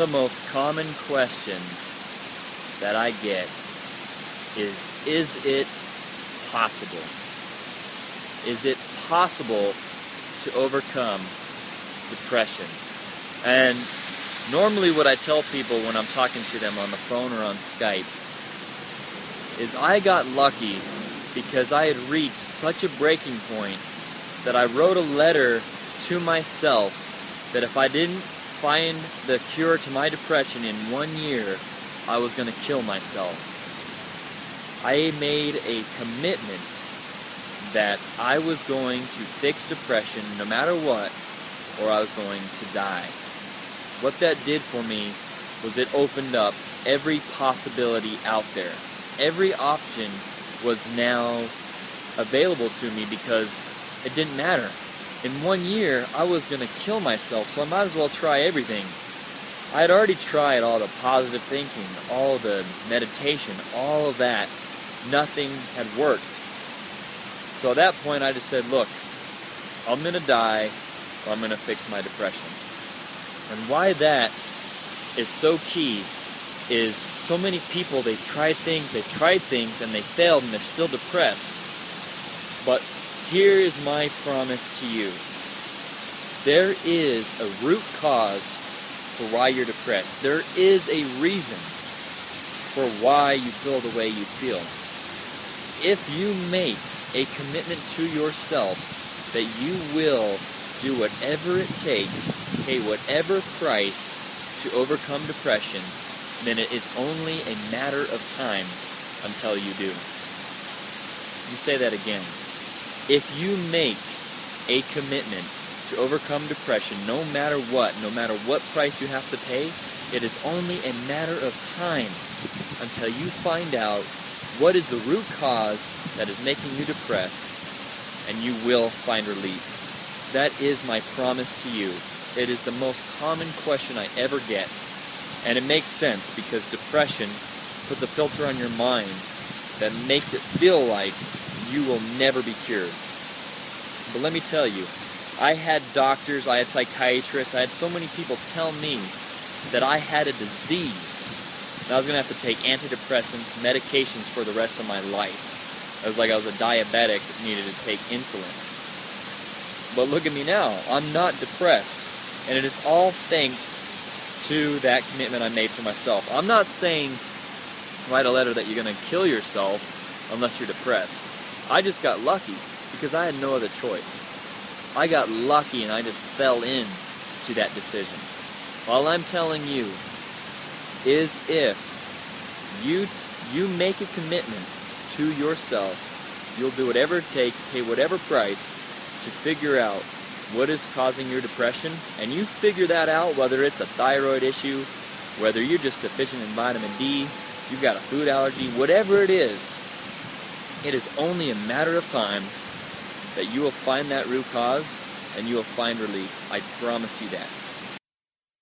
the most common questions that I get is it possible? Is it possible to overcome depression? And normally what I tell people when I'm talking to them on the phone or on Skype is I got lucky because I had reached such a breaking point that I wrote a letter to myself that if I didn't find the cure to my depression in 1 year, I was going to kill myself. I made a commitment that I was going to fix depression no matter what, or I was going to die. What that did for me was it opened up every possibility out there. Every option was now available to me because it didn't matter. In 1 year, I was going to kill myself, so I might as well try everything. I had already tried all the positive thinking, all the meditation, all of that. Nothing had worked. So at that point, I just said, look, I'm going to die, or I'm going to fix my depression. And why that is so key is so many people, they've tried things, and they failed, and they're still depressed. But here is my promise to you. There is a root cause for why you're depressed. There is a reason for why you feel the way you feel. If you make a commitment to yourself that you will do whatever it takes, pay whatever price to overcome depression, then it is only a matter of time until you do. Let me say that again. If you make a commitment to overcome depression, no matter what price you have to pay, it is only a matter of time until you find out what is the root cause that is making you depressed, and you will find relief. That is my promise to you. It is the most common question I ever get, and it makes sense because depression puts a filter on your mind that makes it feel like you will never be cured. But let me tell you, I had doctors, I had psychiatrists, I had so many people tell me that I had a disease, and I was going to have to take antidepressants, medications for the rest of my life. It was like I was a diabetic that needed to take insulin. But look at me now, I'm not depressed, and it is all thanks to that commitment I made for myself. I'm not saying write a letter that you're going to kill yourself unless you're depressed. I just got lucky because I had no other choice. I got lucky and I just fell into that decision. All I'm telling you is if you make a commitment to yourself, you'll do whatever it takes, pay whatever price to figure out what is causing your depression, and you figure that out, whether it's a thyroid issue, whether you're just deficient in vitamin D, you've got a food allergy, whatever it is only a matter of time that you will find that root cause and you will find relief. I promise you that.